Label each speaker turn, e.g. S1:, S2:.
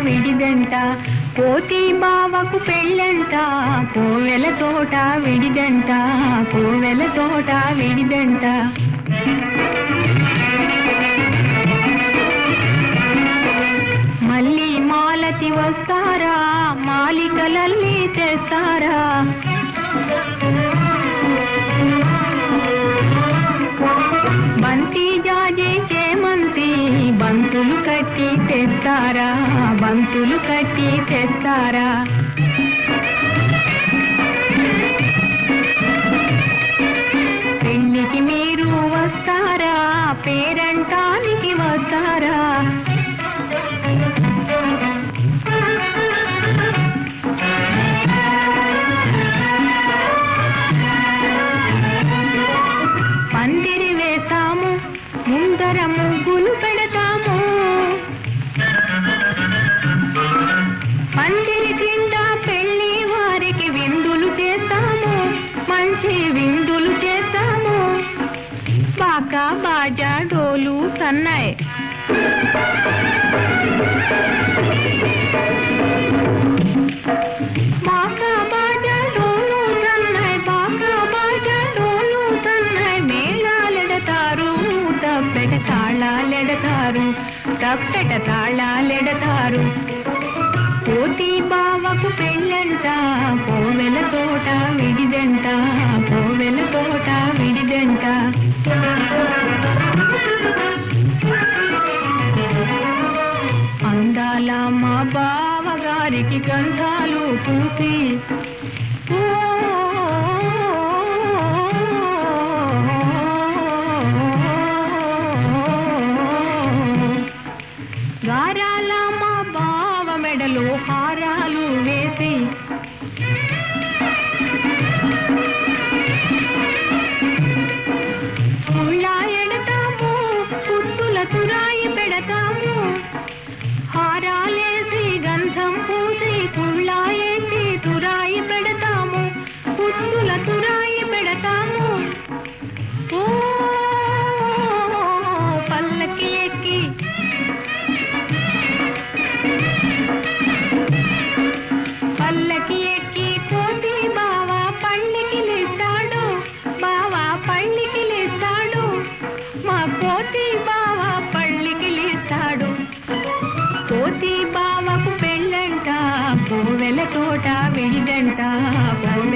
S1: విడిదంట, పోతి బావకు పెళ్ళంట, కోవెల తోట విడిదంట, కోవెల తోట విడిదంట. మళ్ళీ మాలతి వస్తారా, మాలికలల్లి తెస్తారా, బంతి జాజి చేమంతి బంతులు కట్టి తెస్తారా, బంతులు కట్టి తెస్తారా. పెళ్ళికి మీరు వస్తారా, పేరంటానికి వస్తారా, పందిరి వేస్తాము, ముందర ముగ్గులు పెడతాము, పందిరి క్రింద పెళ్లి వారికి విందులు చేస్తాము, మంచి విందులు చేస్తాము. బాకా బాజా డోలు సన్నాయి, బాకా బాజా డోలు సన్నాయి, బాకా బాజా డోలు సన్నాయి. మేళాలెడతారు, తప్పెట తాళాలెడతారు, తప్పెట తాళాలెడతారు. పోతి బావకు పెళ్ళంట, కోవెల తోట విడిదంట, కోవెల తోట విడిదంట. అందాల మా బావగారికి గంధాలు పూసి, గారాల మా బావ మెడలో హారాలు వేసి, ఉళ్ళా ఎడతాము, పుత్తుల తురాయి పెడతాము, హారాలేసి గంధం పూసి కుళ్ళా వేసి తురాయి పెడతాము, పుత్తుల తురాయి పెడతాము. ఓ పల్లకి ఎక్కి పల్లకి ఎక్కి పోతి బావ పళ్ళికి లేస్తాడు, బావ పళ్ళికి లేస్తాడు, మా కోతి బావ పళ్ళికి లేస్తాడు. పోతి బావకు పెళ్ళంట, కోవెల తోట విడిదంట, కోవెల